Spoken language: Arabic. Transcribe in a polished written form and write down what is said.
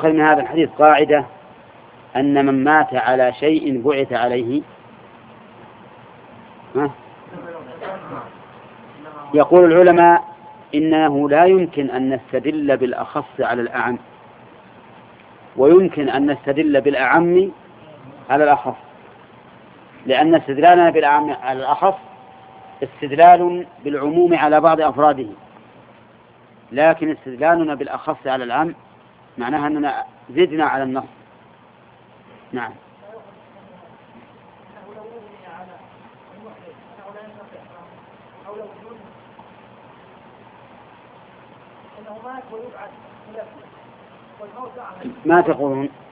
يؤخذ من هذا الحديث قاعدة أن من مات على شيء بعث عليه. يقول العلماء إنه لا يمكن أن نستدل بالأخص على الأعم، ويمكن أن نستدل بالأعم على الأخص، لأن استدلالنا بالأعم على الأخص استدلال بالعموم على بعض أفراده، لكن استدلالنا بالأخص على العام معناها أننا زدنا على النص. نعم. ما تقولون؟